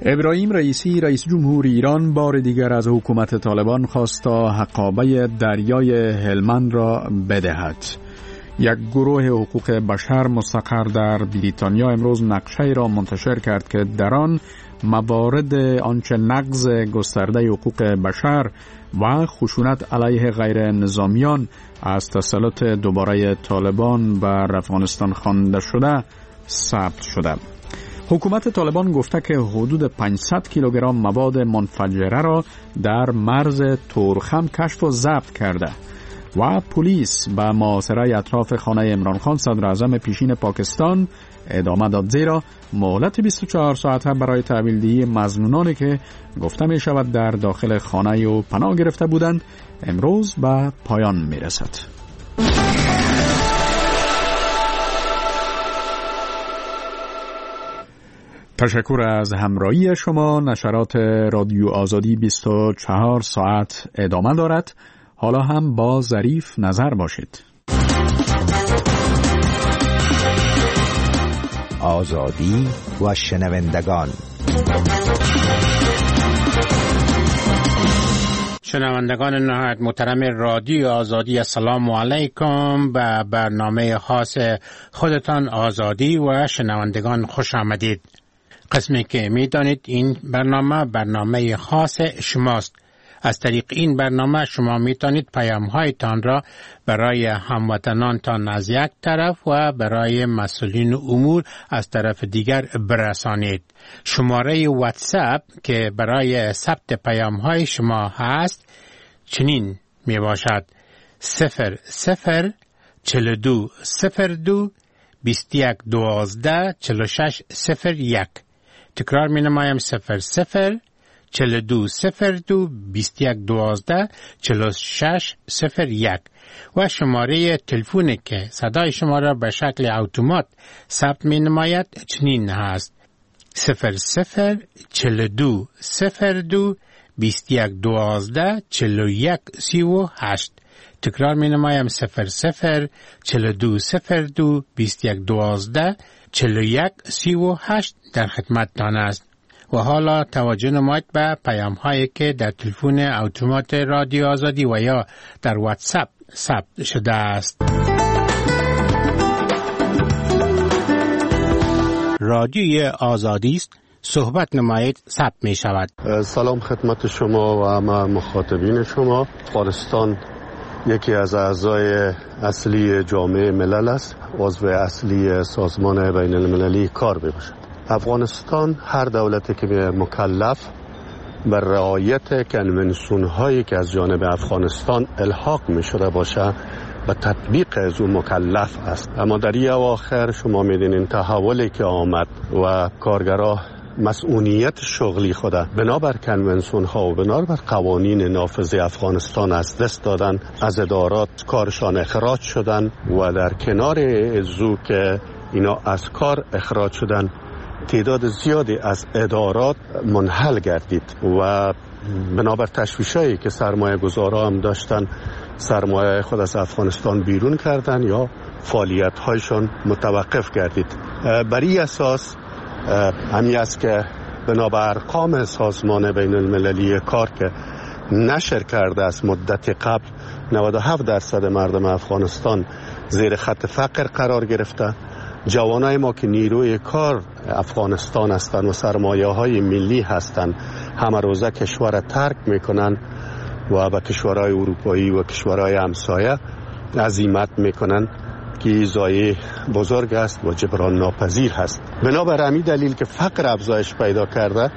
ابراهیم رئیسی رئیس جمهور ایران بار دیگر از حکومت طالبان خواست تا حقابه دریای هلمند را بدهد. یک گروه حقوق بشر مستقر در بریتانیا امروز نقشه‌ای را منتشر کرد که در آن موارد آنچه نقض گسترده حقوق بشر و خشونت علیه غیر نظامیان از تسلط دوباره طالبان بر افغانستان خوانده شده ثبت شده. حکومت طالبان گفته که حدود 500 کیلوگرم مواد منفجره را در مرز تورخم کشف و ضبط کرده و پلیس به محاصره اطراف خانه عمران خان صدر اعظم پیشین پاکستان ادامه داد، زیرا مهلت 24 ساعته برای تحویلدهی مظنونانی که گفته می شود در داخل خانه و پناه گرفته بودند امروز به پایان می رسد. تشکر از همراهی شما. نشرات رادیو آزادی 24 ساعت ادامه دارد. حالا هم با ظریف نظر باشید. آزادی و شنوندگان. شنوندگان نهایت محترم رادیو آزادی، السلام علیکم. به برنامه خاص خودتان آزادی و شنوندگان خوش آمدید. قسمی که میدانید این برنامه خاص شماست. از طریق این برنامه شما میتونید پیام‌هایتان را برای هموطنانتان از یک طرف و برای مسئولین امور از طرف دیگر برسانید. شماره واتساپ که برای ثبت پیام‌های شما هست چنین می باشد: 00 42 02 21 12 46 01. تکرار می نمایم: 00 42 02 21 12 46 01. و شماره تلفونی که صدای شما را به شکل اتومات ثبت می نماید چنین هست: 00 42 02 21 12 41 38. تکرار می نمایم: 00 42 02 21 12 41 38 در خدمتتان است. و حالا توجه نمایید به پیام هایی که در تلفن اتومات رادیو آزادی و یا در واتساپ ثبت شده است. رادیوی آزادی است، صحبت نمایید، ثبت می شود. سلام خدمت شما و همه مخاطبین شما. افغانستان یکی از اعضای اصلی جامعه ملل است، عضو اصلی سازمان بین المللی کار میباشد. افغانستان هر دولتی که مکلف بر رعایت کنونسیون هایی که از جانب افغانستان الحاق می شده باشه و تطبیق از اون مکلف است. اما در این اواخر شما میدونین تحولی که آمد و کارگرها مسئولیت شغلی خود بنابر کنونسیون ها و بنابر قوانین نافذ افغانستان از دست دادن، از ادارات کارشان اخراج شدن و در کنار ازو که اینا از کار اخراج شدن تعداد زیادی از ادارات منحل گردید و بنابر تشویشایی که سرمایه گذارا هم داشتن سرمایه خود از افغانستان بیرون کردن یا فعالیت هایشان متوقف گردید. بر این اساس همی است که بنابر ارقام سازمان بین المللی کار که نشر کرده از مدت قبل 97% مردم افغانستان زیر خط فقر قرار گرفته. جوانای ما که نیروی کار افغانستان هستند و سرمایه های ملی هستند همه روزه کشور ترک میکنن و به کشورهای اروپایی و کشورهای همسایه عزیمت میکنن که ضایعه بزرگ است و جبران ناپذیر هست. بنابر همین دلیل که فقر افزایش پیدا کرده،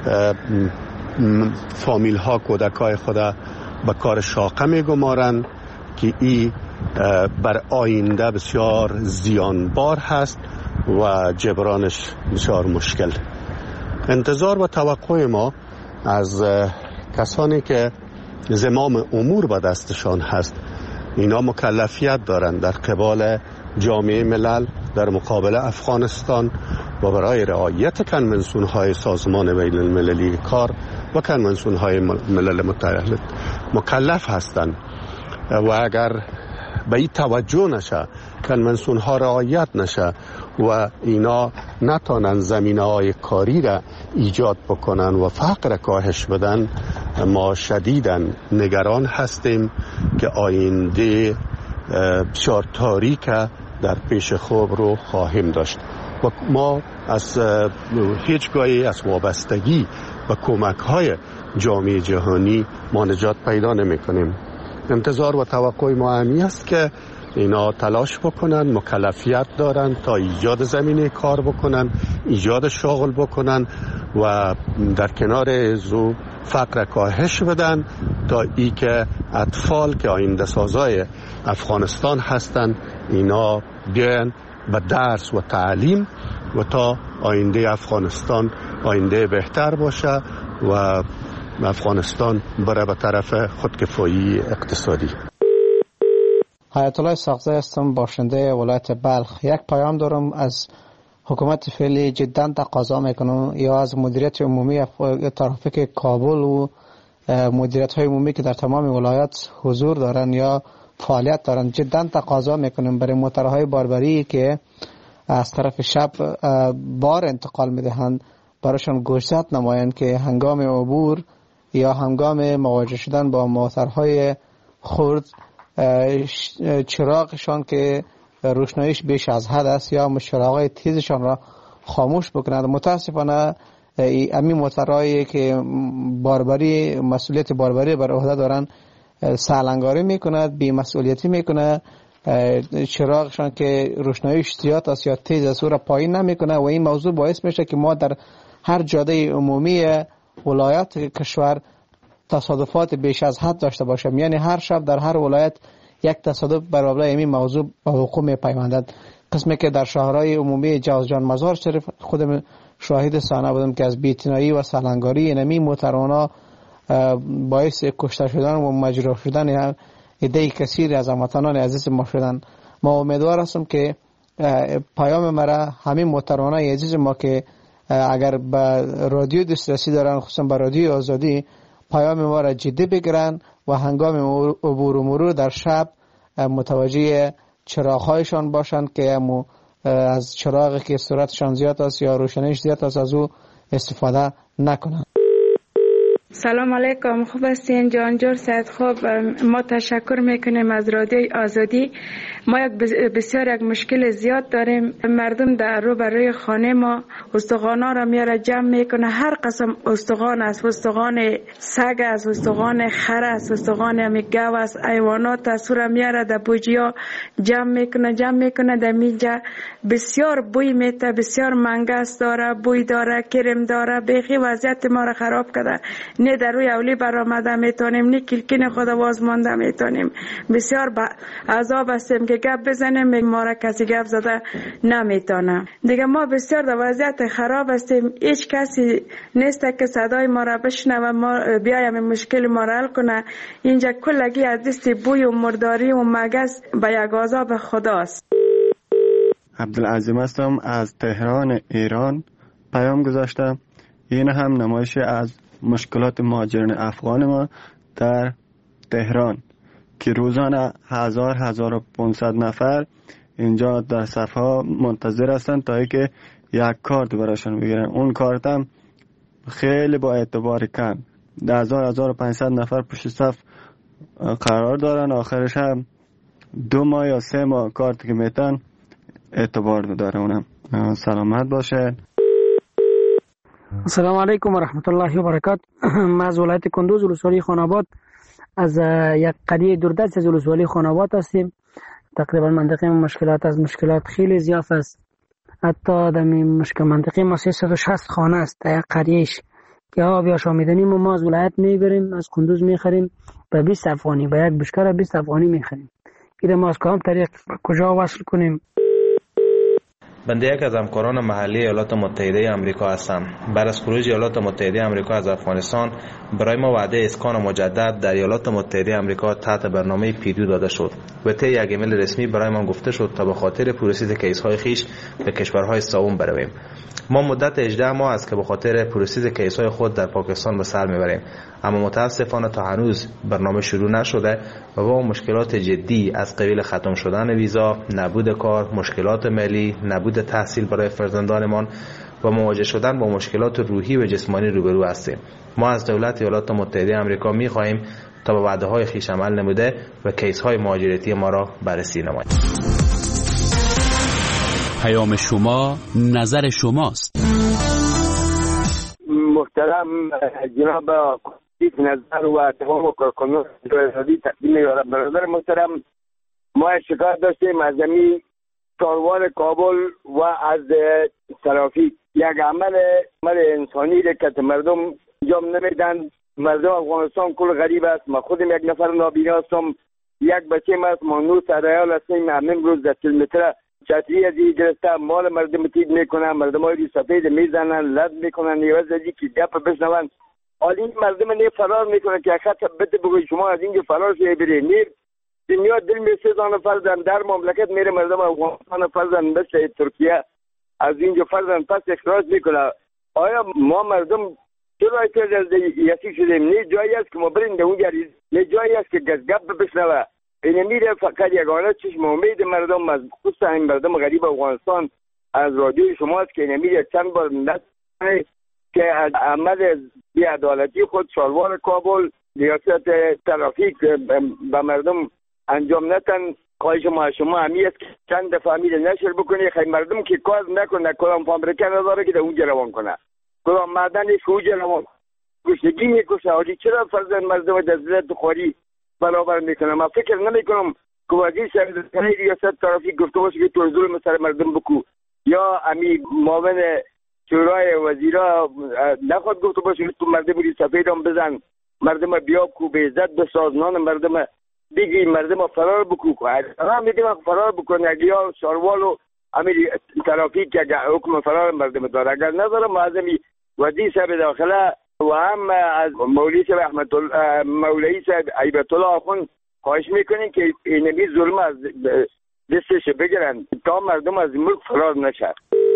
فامیل ها کودکای خدا به کار شاقه میگمارن که این بر آینده بسیار زیانبار هست و جبرانش بسیار مشکل. انتظار و توقع ما از کسانی که زمام امور به دستشان هست، اینا مکلفیت دارند در قبال جامعه ملل در مقابل افغانستان و برای رعایت کنونسیون های سازمان بین المللی کار و کنونسیون های ملل متحد مکلف هستند و اگر به این توجه نشه، کنونسیون ها رعایت نشه و اینا نتانن زمینه های کاری را ایجاد بکنن و فقر کاهش بدن، ما شدیداً نگران هستیم که آینده بسیار تاریک در پیش خوب رو خواهیم داشت و ما از هیچگاهی از وابستگی و کمک های جامعه جهانی ما نجات پیدا نمی کنیم. انتظار و توقع ما همی است که اینا تلاش بکنن، مکلفیت دارن تا ایجاد زمینه کار بکنن، ایجاد شغل بکنن و در کنار ازو فقر کاهش بدن تا ای که اطفال که آینده سازای افغانستان هستن اینا بیان به درس و تعلیم و تا آینده افغانستان آینده بهتر باشه و افغانستان بره به طرف خودکفایی اقتصادی. حیات الله ساقزی هستم، باشنده ولایت بلخ. یک پیام دارم از حکومت فعلی، جدا تقاضا میکنم یا از مدیریت عمومی ترافیک کابل و مدیریت های عمومی که در تمام ولایت حضور دارن یا فعالیت دارن، جدا تقاضا میکنم برای موترهای باربری که از طرف شب بار انتقال میدهند براشون گوشزد نمایند که هنگام عبور یا هنگام مواجه شدن با موترهای خرد چراغشان که روشناییش بیش از حد است یا چراغای تیزشان را خاموش بکنند. متاسفانه امی موترهایی که باربری مسئولیت باربری بر عهده دارن سالنگاری میکند، بی مسئولیتی میکنه، چراغشان که روشناییش زیاد است یا تیز است او را پایین نمیکنه و این موضوع باعث میشه که ما در هر جاده عمومی ولایت کشور تصادفات بیش از حد داشته باشیم. یعنی هر شب در هر ولایت یک تصادف برابر این موضوع به وقوع میپیوندد. قسمی که در شهرهای عمومی جوزجان مزار شریف خودم شاهد صحنه بودم که از بی‌اعتنایی و سالنگاری اینمی موترانا باعث کشته شدن و مجروح شدن عده کثیر از هموطنان عزیز ما شدن. ما امیدوار هستم که پیام مرا همین موترانای عزیز ما که اگر به رادیو دسترسی دارن، خصوصا به رادیو آزادی، پیام ما را جدی بگیرن و هنگام عبور و مرور در شب متوجه چراغ‌هایشان باشند که از چراغی که سرعتشان زیاد است یا روشنیش زیاد است از او استفاده نکنند. سلام علیکم، خوب هستین؟ جانجور سید خوب. ما تشکر میکنیم از رادیوی آزادی. ما بسیار یک مشکل زیاد داریم. مردم در روبروی خانه ما استخوانا را میاره جمع میکنه، هر قسم استخوان است، استخوان سگ است، استخوان خر است، استخوان گاو است، حیوانات است، را میاره در بوجیا جمع میکنه در میجا. بسیار بوی میته، بسیار منگس داره، بوی داره، کرم داره، بیخی وضعیت ما را خراب کرده. نه در روی اولی برآمده میتونیم، نه کلکین خود واز مانده میتونیم. بسیار عذاب هستیم که گپ بزنیم، ما را کسی گپ زده نمیتونه. دیگه ما بسیار در وضعیت خراب هستیم. هیچ کسی نیست که صدای ما را بشنوه و ما بیایم مشکل ما را حل کنه. اینجا کلگی از دست بوی و مرداری و مگس به یک عذاب خداست. عبدالعظیم هستم از تهران ایران. پیام گذاشتم. این هم نمایش از مشکلات مهاجرین افغان ما در تهران که روزانه 1500 نفر اینجا در صفها منتظر هستند تا اینکه یک کارت براشون بگیرن. اون کارت هم خیلی با اعتبار کم، 1500 نفر پشت صف قرار دارن. آخرش هم 2 ماه یا 3 ماه کارت که میتن اعتبار داره. اونم سلامت باشه. السلام علیکم و رحمت الله و برکاته. ما از ولایت کندوز ولسوالی خاناباد از یک قریه دوردست از ولسوالی خاناباد هستیم. تقریبا منطقه مشکلات از مشکلات خیلی زیاد است. حتی در منطقه ما 360 خانه است در یک قریهش که آب یا شامیدنی ما از ولایت میبریم، از کندوز میخریم به 20 افغانی، به یک بشکر 20 افغانی میخریم. این ما از کدام طریق کجا وصل کنیم؟ بنده یک از همکاران محلی ایالات متحده آمریکا هستم. بعد از خروج ایالات متحده آمریکا از افغانستان برای ما وعده اسکان مجدد در ایالات متحده آمریکا تحت برنامه پیدو داده شد و طی یک ایمیل رسمی برای ما گفته شد تا به خاطر پروسیس کیس‌های خیش به کشورهای سوم برویم. ما مدت 18 ماه است که به خاطر پروسس کیس‌های خود در پاکستان به سر میبریم، اما متاسفانه تا هنوز برنامه شروع نشده و با مشکلات جدی از قبیل ختم شدن ویزا، نبود کار، مشکلات مالی، نبود تحصیل برای فرزندانمان و مواجه شدن با مشکلات روحی و جسمانی روبرو هستیم. ما از دولت ایالات متحده آمریکا می‌خواهیم تا به وعده‌های خویش عمل نموده و کیس‌های مهاجرتی ما را بررسی نماید. پیام شما نظر شماست. محترم جناب نظر و تمام کارکنان رادیو تقدیم می‌کنم. برادر محترم، ما شکایت داشتیم از زمین کاروان کابل و از ترافیک. یک عمل انسانی که مردم انجام نمیدن. مردم افغانستان کل غریب است. ما خودم یک نفر نابینا هستم، یک بچه است، ما 9 ساله‌ای هستیم. همین روز 10 کیلومتر چتری از این گرفته مال مردم تیب میکنن، مردم های سفید میزنن، لد میکنن، نیوز ازی که گپ بشنون. حالی مردم نی فرار میکنن که خط بده بگوی شما از اینجا فرار شوی بری. نیر دنیا دل می سوزان فرزن در مملکت میره، مردم افغانستان فرزن مثل ترکیه از اینجا فرزن پس اخراج میکنه. آیا ما مردم چرا از یسی شدیم؟ نه جایی است که ما بریم در اونجا، نه جایی است که گپ بشنوه. این میره فقط یگانه چشم امید مردم از خصوصا این مردم غریب افغانستان از رادیو شماست که این میره چند بار نکنه که از عمل بی‌عدالتی خود شالوار کابل ریاست ترافیک به مردم انجام نتن. خواهش ما شما همی است که چند دفعه میره نشر بکنی خیلی مردم که کار نکنه، کلام فابریکه نداره که در اونجا روان کنه، کلام معدنش که اونجا روان گشنگی میکشه. حالی چرا فرزن مردم دزلت خوری برابر میکنم؟ من فکر نمیکنم که وزیر سرزنی ریاست ترافیک گفته باشه که تو ظلم سر مردم بکو، یا امی معاون شورای وزیرا نخواد گفته باشه که تو مردم ری سفید هم بزن، مردم بیاب کو به عزت بسازنان مردم بگی، مردم فرار بکو. هم میگیم فرار بکنه یا شاروالو امی ترافیک که حکم فرار مردم داره. اگر نداره معظمی وزیر صاحب داخله و هم از مولوی صاحب احمد مولوی صاحب عیبت الله آخوند خواهش میکنین که اینمی ظلم از دستش بگیرن تا مردم از ملک فرار نشه.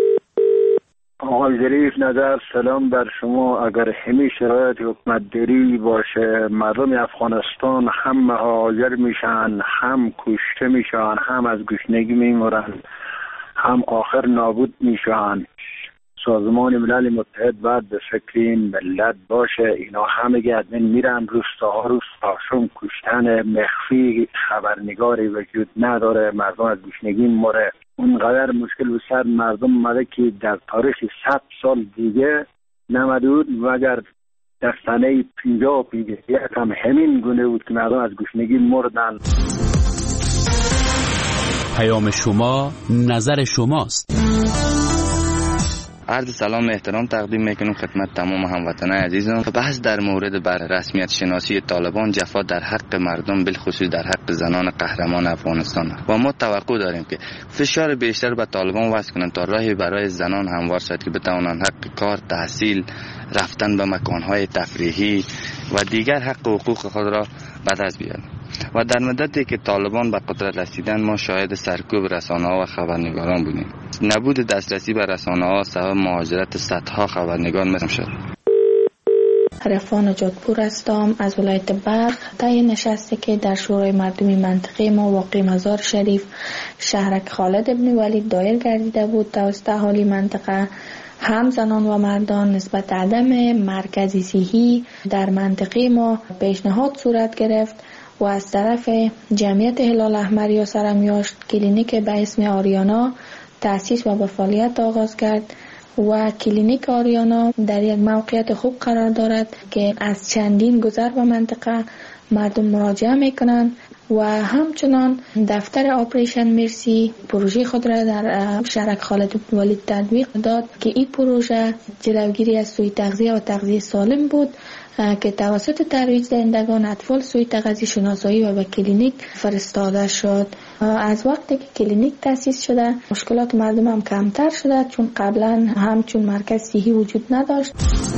آقای ظریف نظر، سلام بر شما. اگر همین شرایط حکومت داری باشه، مردم افغانستان هم مهاجر میشن، هم کشته میشن، هم از گشنگی میمرن، هم آخر نابود میشن. سازمان ملل متحد باید به فکر این ملت باشه. اینا همه گردن میرن، روستاها روستاشون کشتن مخفی، خبرنگاری وجود نداره، مردم از گشنگی مره. اونقدر مشکل بسر مردم مده که در تاریخ 100 سال دیگه نمده بود و اگر در سنه 50 هم همین گونه بود که مردم از گشنگی مردن. پیام شما نظر شماست. عرض سلام احترام تقدیم میکنم خدمت تمام هموطنان عزیزم. بحث در مورد بر رسمیت شناسی طالبان جفا در حق مردم، بالخصوص در حق زنان قهرمان افغانستان و ما توقع داریم که فشار بیشتر به طالبان وضع کنند تا راهی برای زنان هموار شد که بتوانند حق کار، تحصیل، رفتن به مکانهای تفریحی و دیگر حق و حقوق خود را به دست بیارند. و در مدتی که طالبان به قدرت رسیدن ما شاهد سرکوب رسانه‌ها و خبرنگاران بودیم. نبود دسترسی به رسانه‌ها سبب مهاجرت صدها خبرنگار مثل شد. رفان جادپور هستم از ولایت بلخ. طی نشستی که در شورای مردمی منطقه ما واقع مزار شریف شهرک خالد ابن ولید دایر گردیده بود توسط اهالی منطقه، هم زنان و مردان نسبت عدم مرکزی صحی در منطقه ما پیشنهاد صورت گرفت و از طرف جمعیت هلال احمر یا سرمیاشت کلینیک به اسم آریانا تأسیس و به فعالیت آغاز کرد و کلینیک آریانا در یک موقعیت خوب قرار دارد که از چندین گذر به منطقه مردم مراجعه میکنند و همچنان دفتر آپریشن مرسی پروژه خود را در شهرک خالد ولید تطبیق داد که این پروژه جلوگیری از سوء تغذیه و تغذیه سالم بود که توسط ترویج دهندگان اطفال سوء تغذیه شناسایی و به کلینیک فرستاده شد. از وقتی که کلینیک تأسیس شده مشکلات مردم هم کمتر شده، چون قبلا همچون مرکز صحی وجود نداشت.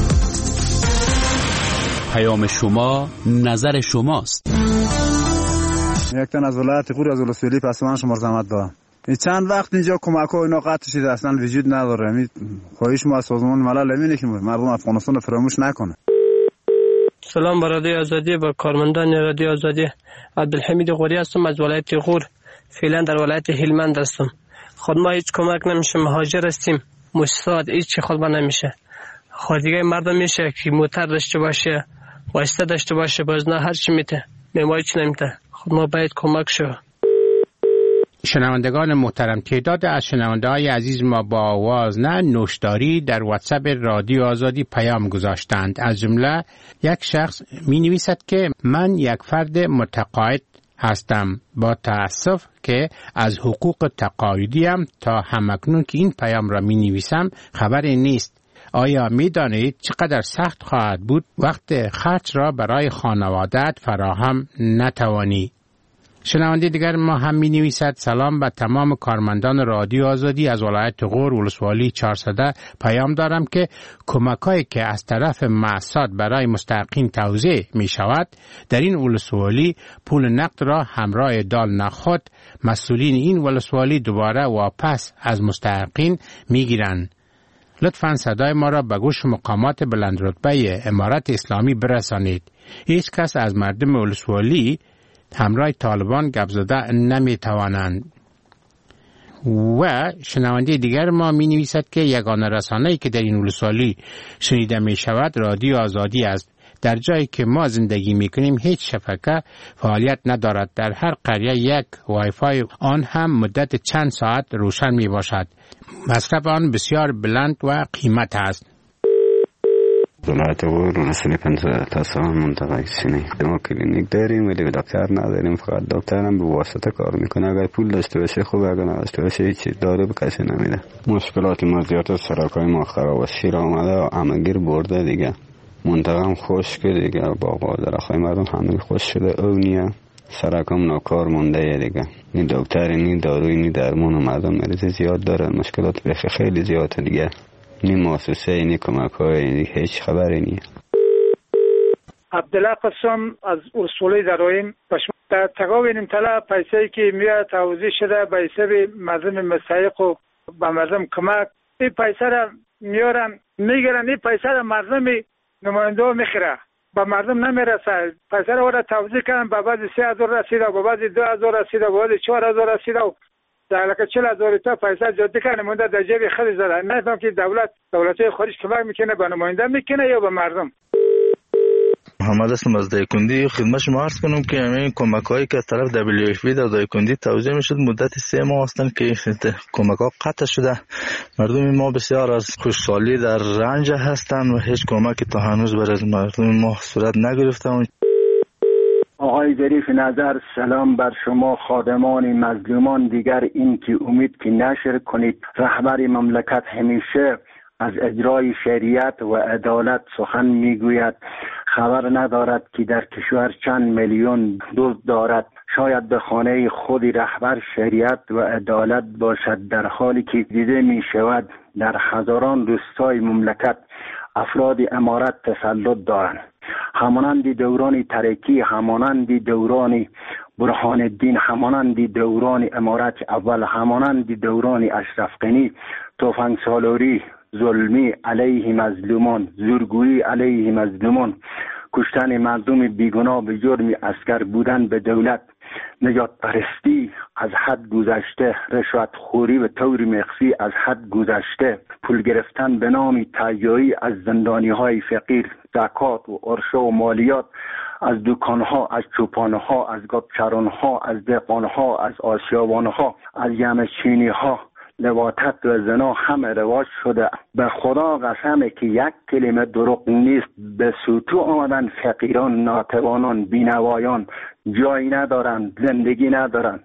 پیام شما نظر شماست. یک تن از ولایت غور از ولسوالی پسمان شما زحمت دارم. چند وقت اینجا کمک ها اینا قطع شده، اصلا وجود نداره. خواهش ما از سازمان ملل اینه که مردم افغانستان فراموش نکنه. سلام بر رادیو آزادی، با کارمندان رادیو آزادی. عبدالحمید غوری هستم از ولایت غور، فعلا در ولایت هلمند هستم. خود ما هیچ کمک نمیشه، مهاجر هستیم، مستعد هیچ خود ما نمیشه. خودیگه مردم میشه که موتر داشته باشه، واسطه داشته باشه، باز نه هر چی میته، ما هیچ نمیته. خود ما باید کمک شو. شنوندگان محترم، تعداد از شنونده‌های عزیز ما با آواز نه نوشداری در واتساپ رادیو آزادی پیام گذاشتند. از جمله یک شخص می نویسد که من یک فرد متقاعد هستم، با تأسف که از حقوق تقاعدیم تا همکنون که این پیام را می نویسم خبری نیست. آیا می دانید چقدر سخت خواهد بود وقت خرج را برای خانواده‌ات فراهم نتوانی؟ شنونده دیگر ما هم می نویسد سلام به تمام کارمندان رادیو آزادی از ولایت غور ولسوالی 400 پیام دارم که کمکایی که از طرف مؤسسات برای مستحقین توزیع می شود در این ولسوالی پول نقد را همراه دال نخود مسئولین این ولسوالی دوباره واپس از مستحقین می گیرند. لطفاً صدای ما را به گوش مقامات بلندرتبه امارت اسلامی برسانید. هیچ کس از مردم ولسوالی همراه طالبان گپ زده نمی توانند. و شنونده دیگر ما می نویسد که یگانه رسانه‌ای که در این ولسوالی شنیده می شود رادیو آزادی است. در جایی که ما زندگی می کنیم هیچ شبکه فعالیت ندارد. در هر قریه یک وایفای آن هم مدت چند ساعت روشن می باشد. مصرف آن بسیار بلند و قیمت است. ولایت غور ولسوالی 50 تا سال منطقه سینه. ما کلینیک داریم ولی دکتر نداریم، فقط دکتر هم به واسطه کار میکنه. اگر پول داشته باشه خوب، اگر نداشته باشه هیچ دارو به کسی نمیده. مشکلات ما زیاد است، سرکای ما خراب است، شیر آمده و همگیر برده دیگه. منطقه هم خشک دیگه، باغ و درختای مردم همه خشک شده، اونیه سرکم ناکار مونده دیگه. این دکتر نی داروی نی درمان و مردم مریض زیاد داره، مشکلات خیلی زیاده دیگه. نی مؤسسه نی کمک های هیچ خبری نی. عبدالله قسم از اصولی درایم در تقابل طلا پیسه‌ای که میاد توزیع شده به حساب مردم مستحق و به مردم کمک، این پیسه را میارن میگیرن، این پیسه را مردم نماینده میخره، به مردم نمیرسه. پیسه را توزیع کردن، به بعد 3000 رسیده، به بعد 2000 رسیده، به بعد 4000 رسیده و در لکه 40,000 تا پیسه جدی کنه مونده در جیب خیلی زده. نمیدونم که دولت خارج کمک میکنه به نماینده میکنه یا به مردم. محمد هستم از دایکندی. خدمت شما عرض کنم که همین کمک هایی که از طرف WFP در دایکندی توزیع میشد مدت 3 ماه هستند که کمک ها قطع شده. مردم ما بسیار از خوشحالی در رنج هستند و هیچ کمکی تا هنوز برای مردم ما صورت نگرفته. آقای ظریف نظر، سلام بر شما خادمان مظلومان. دیگر این که امید که نشر کنید. رهبر مملکت همیشه از اجرای شریعت و عدالت سخن میگوید، خبر ندارد که در کشور چند میلیون دزد دارد. شاید به خانه خودی رهبر شریعت و عدالت باشد، در حالی که دیده می شود در هزاران روستای مملکت افراد امارت تسلط دارند، همانند دوران ترکی، همانند دوران برهان الدین، همانند دوران امارت اول، همانند دوران اشرف غنی. تفنگ سالاری، ظلمی علیه مظلومان، زورگویی علیه مظلومان، کشتن مردم بیگناه به جرم اسکر بودن به دولت، نجات پرستی از حد گذشته، رشوت خوری و طور مخفی از حد گذشته، پول گرفتن به نام تهیایی از زندانی های فقیر، زکات و عرشه و مالیات از دکان ها، از چوپان ها، از گابچران ها، از دهقان ها، از آسیابان ها، از یمچینی ها. لواطت و زنا همه رواج شده. به خدا قسمه که یک کلمه دروغ نیست. به سوتو آمدن فقیران، ناتوانان، بینوایان، جایی ندارن، زندگی ندارن.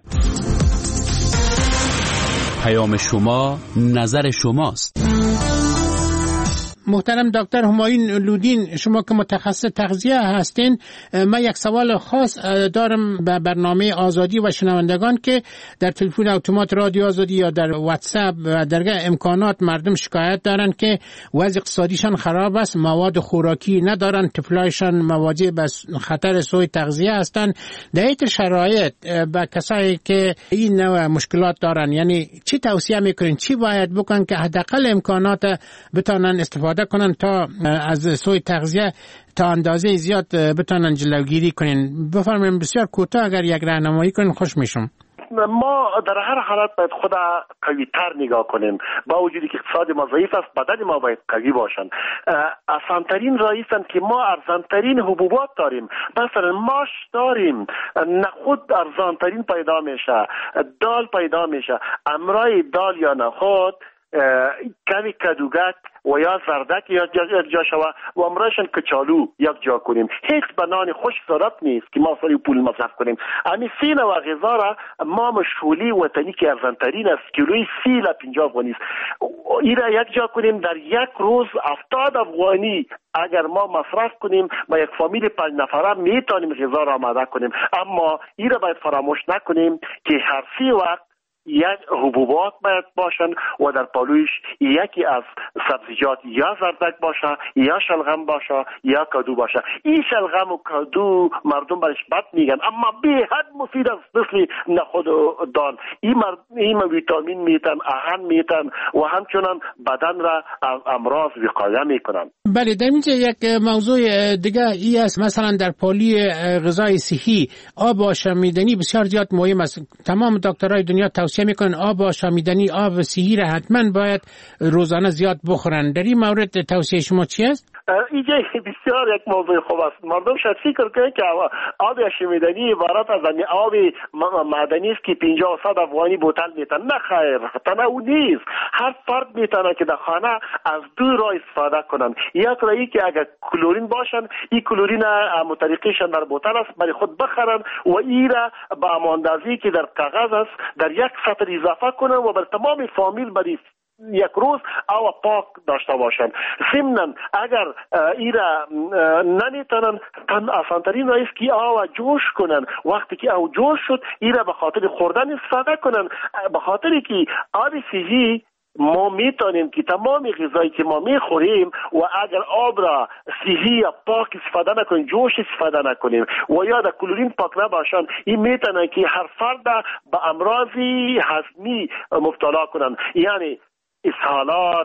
پیام شما نظر شماست. محترم دکتر همایون لودین، شما که متخصص تغذیه هستین، من یک سوال خاص دارم به برنامه آزادی و شنوندگان که در تلفن اتومات رادیو آزادی یا در واتساپ و درگاه امکانات مردم شکایت دارن که وضع اقتصادیشان خراب است، مواد خوراکی ندارن، طفلایشان مواجه به خطر سوء تغذیه هستند. در این شرایط به کسایی که این نوع مشکلات دارن، یعنی چی توصیه میکنین، چی باید بکنن که حداقل امکانات بتونن استفاده کنن تا از سوء تغذیه تا اندازه زیاد بتونن جلوگیری کنین؟ بفرمایید بسیار کوتاه اگر یک راهنمایی کنین خوش میشم. ما در هر حالت باید خود قوی تر نگاه کنیم، با وجودی که اقتصاد ما ضعیف است، بدن ما باید قوی باشن. آسانترین رایستن که ما ارزانترین حبوبات داریم، مثلا ماش داریم، نخود ارزانترین پیدا میشه، دال پیدا میشه، امرای دال یا نخود کمی کدوگک و یا زردک یک جا شوه و امرایشان کچالو یک جا کنیم. هیچ بنان خوش ضرورت نیست که ما سری پول مصرف کنیم. امی سین و غذا را ما مشغولی وطنی که ارزانترین است، کیلوی 30 افغانی است، این را یک جا کنیم. در یک روز 70 افغانی اگر ما مصرف کنیم با یک فامیل 5 نفره میتونیم غذا را آماده کنیم. اما این را باید فراموش نکنیم که هر 30 وقت یک حبوبات باید باشن و در پالویش یکی از سبزیجات یا زردک باشه یا شلغم باشه یا کدو باشه. این شلغم و کدو مردم برش بد میگن اما به حد مفید است، مثل نخود و دال. این ویتامین میتن، آهن میتن و همچنان بدن را از امراض وقایه میکنن. بله، در اینجا یک موضوع دیگه ای است، مثلا در پالی غذای صحی آب آشامیدنی بسیار زیاد مهم است. تمام دکترای دنیا توصیه میکنن آب آشامیدنی، آب صحی را حتما باید روزانه زیاد بخورن. در این مورد توصیه شما چی است؟ اینجا بسیار یک موضوع خوب است. مردم شاید فکر کنند که آب آشامیدنی عبارت از آب معدنی است که 50 و 100 افغانی بوتل میتن. نه خیر، تنها او نیست. هر فرد میتونه که در خانه از 2 راه استفاده کنن. یک راهی که اگر کلورین باشن، این کلورین متریقیشان در بوتل است برای خود بخرن و این را با اندازه‌ای که در کاغذ است در یک سطر اضافه کنن و بر تمام فامیل برای یک روز آب پاک داشته باشن. ضمناً اگر ایرا نمیتونن، آسانترین راه است که آب جوش کنن. وقتی که آب جوش شد ایرا به خاطر خوردن استفاده کنن، به خاطری که آب صحی ما میتونیم که تمام غذایی که ما میخوریم و اگر آب را صحی یا پاک استفاده نکنیم، جوش استفاده نکنیم و یا در کلورین پاک نباشن، این میتونه که هر فرد به امراضی هضمی مبتلا کنن، یعنی اسهالات،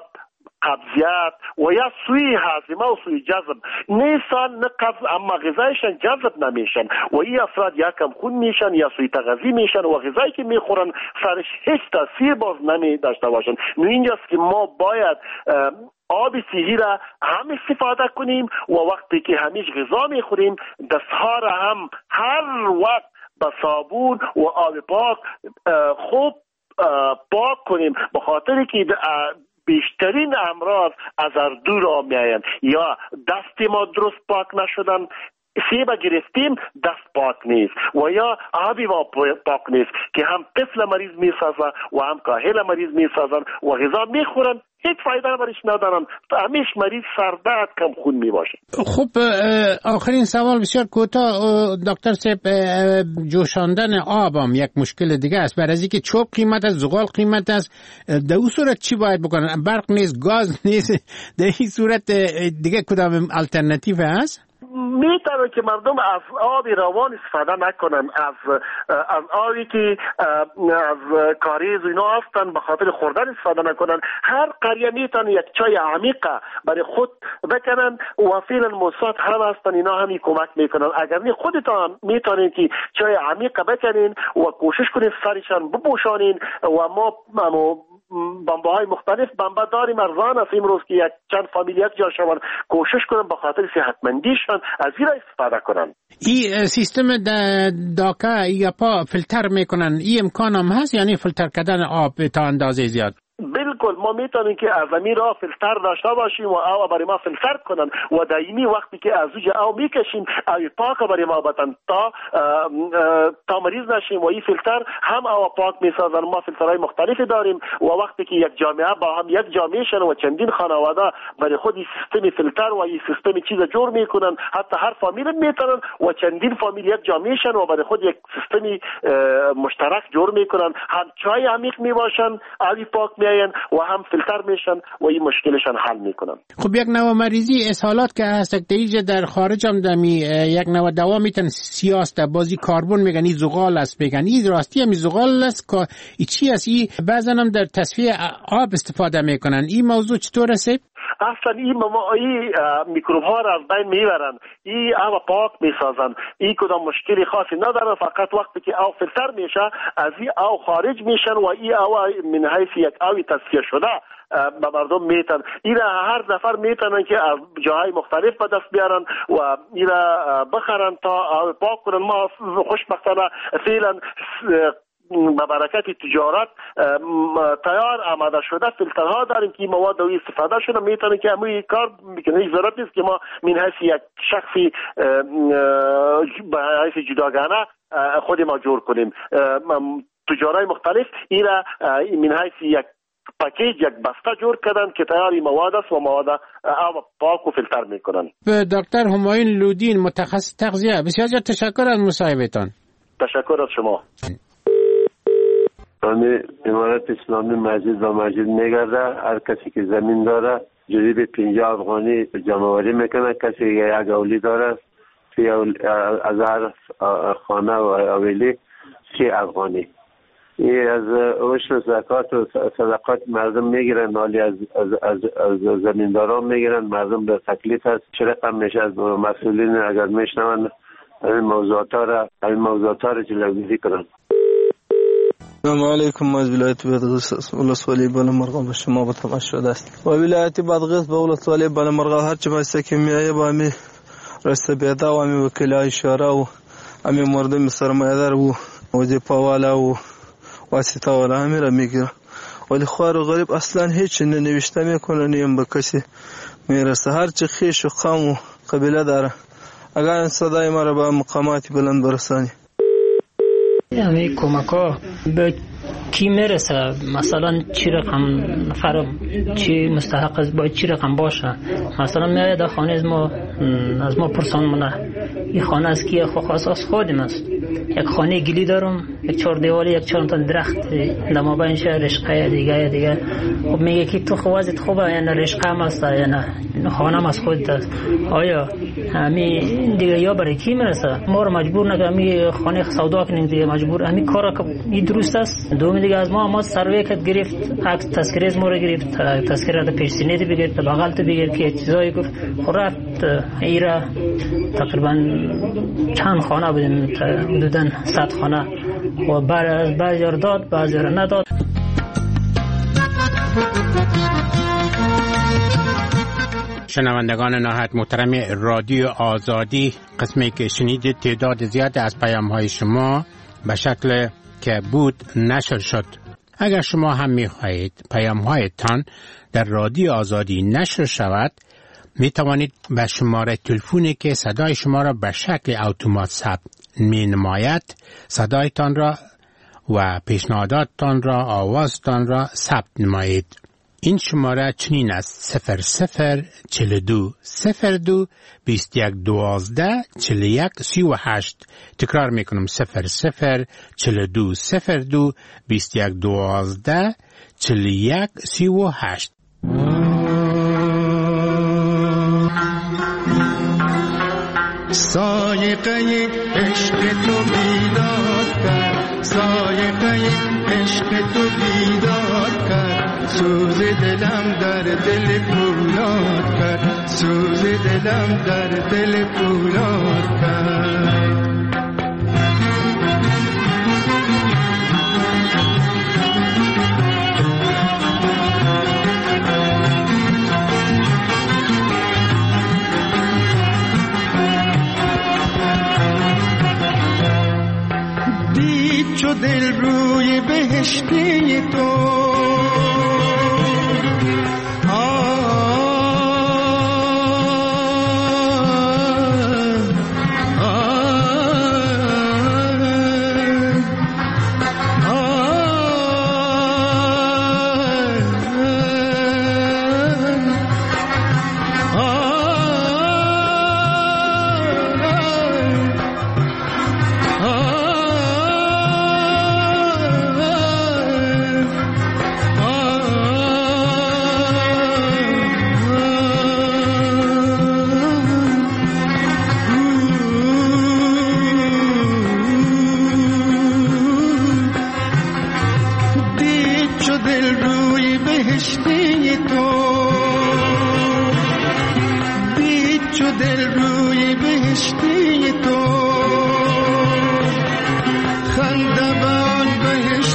قبضیت و یا سوی هاضمه و سوی جذب. نیستان نه قبض اما غذایشان جذب نمیشن و این افراد یا کم خون میشن یا سوی تغذیه میشن و غذایی که میخورن سرش هیچ تاثیر باز نمی داشته باشن. اینجاست که ما باید آب صحی را هم استفاده کنیم و وقتی که همیش غذا میخوریم دستها را هم هر وقت با صابون و آب پاک خوب پاک کنیم، به خاطری که بیشترین امراض از اردو را میاین. یا دست ما درست پاک نشدن، سیب گرفتیم دست پاک نیست و یا آبی ما پاک نیست که هم طفل مریض میسازن و هم کاهل مریض میسازن و غذا میخورن هیچ فایده برش ندارن، همیش مریض سردرد کم خون میباشه. خب آخرین سوال بسیار کوتاه دکتر صاحب، جوشاندن آب هم یک مشکل دیگه است. برای اینکه چوب قیمت است، زغال قیمت است، در اون صورت چی باید بکنن؟ برق نیست، گاز نیست، در این صورت دیگه کدام الटरनेटिव هست؟ میتونه که مردم از آب روان استفاده نکنن، از آبی که از کاریز و اینا هستن به خاطر خوردن استفاده نکنن. هر قریه میتونه یک چای عمیقه برای خود بکنن و فعلا موساد هم هستن، اینا همی کمک میکنن. اگر نه خودتان میتونین که چای عمیقه بکنین و کوشش کنین سرشان بپوشانین و ما بمبه های مختلف بمبه داریم، ارزان است امروز که یک چند فامیل یک جا شوند، کوشش کنن به خاطر صحتمندیشان از این را استفاده کنن. این سیستم داکا یا پا فیلتر میکنن، این امکان هم هست، یعنی فیلتر کردن آب تا اندازه زیاد؟ بالکل ما میتونیم که از امیر را فیلتر داشته باشیم و او برای ما فیلتر کنن و دائمی وقتی که از اوج او میکشیم او پاک برای ما بتن تا مریض نشیم و این فیلتر هم او پاک میسازن. ما فیلترهای مختلفی داریم و وقتی که یک جامعه با هم یک جامعه شن و چندین خانواده برای خود این سیستم فیلتر و این سیستم چیز جور میکنن، حتی هر فامیل میتونن و چندین فامیل یک جامعه شن و برای خود یک سیستمی مشترک جور میکنن، هم چای عمیق میباشن آبی پاک میاین و هم فیلتر میشن و این مشکلشان حل میکنن. خب یک نوع مریضی اسهالات که هست دیگه در خارج هم دمی یک نوع دوا میتن سیاست بازی کربن میگن این زغال است، بگن این راستی هم زغال است که این چی است؟ این بعضن هم در تصفیه آب استفاده میکنن. این موضوع چطور است؟ اصلا این میکروب ها را از بین میبرن، این آب پاک میسازن، این کدام مشکلی خاصی ندارن، فقط وقتی که آب فیلتر میشه از این آب خارج میشن و این آب من حیث یک آب تصفیه شده به مردم میتن. این هر نفر میتونن که از جاهای مختلف به دست بیارن و این بخرن تا آب پاک کنن. ما خوشبختانه فعلا با برکت تجارت تیار آماده شده فیلترها داریم که این مواد دوی استفاده شده میتونه که همون کار میکنه. هیچ ضرورت نیست که ما من حیث یک شخصی به حیث جداگانه خود ما جور کنیم. تجارهای مختلف این من حیث یک پاکیج یک بسته جور کردن که تیاری مواد است و مواد آب پاک و فیلتر میکنن. دکتر همایون لودین متخصص تغذیه، بسیار تشکر از مصاحبتان. تشکر از شما. امارت اسلامی مسجد و مسجد میگرده، هر کسی که زمین داره جریب 50 افغانی جمع‌آوری میکنه. کسی یک اولی داره از هر خانه و اولی 30 افغانی. این از عشر زکات و صدقات مردم میگیرن، مالی از زمینداران میگیرن. مردم در تکلیف است. چه رقم میشه از مسئولین اگر میشنون این موضوعات را جلوگیری کنن. السلام علیکم. از ولایت بادغیس ولسوالی بالامرغ به شما با تماس شده است. و ولایت بادغیس به ولسوالی بالامرغ هر چه باسه که میایه با می رسته بیدا و می وکیلای شورا و امی مردم سرمایه‌دار و وظیفه والا و واسطه والا همه میگیره، ولی خوار و غریب اصلا هیچ ننوشته میکنه، نیم به کسی میرسه. هر چه خیش و قوم و قبیله داره اگر این صدای ما را به مقامات بلند برسانی. همه کمک ها به کی میرسه؟ مثلا چی رقم نفر چی مستحق است، باید چی رقم باشه؟ مثلا میاد در خانه از ما پرسان مونه این خانه از کیه؟ خواست از خودم است. یک خانه گلی دارم، یک 4 دیوالی، یک 4 تا درخت در مابینش رشقه دیگه. خب میگه که تو خوازت خوبه یا نه رشقه هم است یا نه خانه هم از خودت است؟ آیا همین دیگه یا برای کی میرسه؟ ما رو مجبور نکنه می خانه سودا کنیم دیگه، مجبور همین کارا که این درست است. دوم دیگه از ما سروی کت گرفت، عکس تذکره از ما رو گرفت، تذکره از پیش سینه بگیر، بغل تو بگیر که چیزایی گفت. رفت ایرا تقریبا چند خانه بودیم، حدوداً 100 خانه و بعضی رو داد بعضی رو نداد. شنوندگان نهایت محترم رادیو آزادی، قسمی که شنیدید تعداد زیاد از پیام‌های شما به شکل که بود نشر شد. اگر شما هم می‌خواهید پیام‌هایتان در رادیو آزادی نشر شود، می توانید به شماره تلفنی که صدای شما را به شکل اتومات ثبت می نماید صدایتان را و پیشنهاداتتان را، آوازتان را ثبت نمایید. این شماره چنین است: 0042 02 21 12 41 38. تکرار میکنم: 0042 02 21 12 41 38. سایقه عشق تو بیداد کرد، سایقه عشق تو بیداد کرد، سوز دلم در دل پولاد کرد، سوز دلم در دل پولاد کرد. چو دل روی بهشتی تو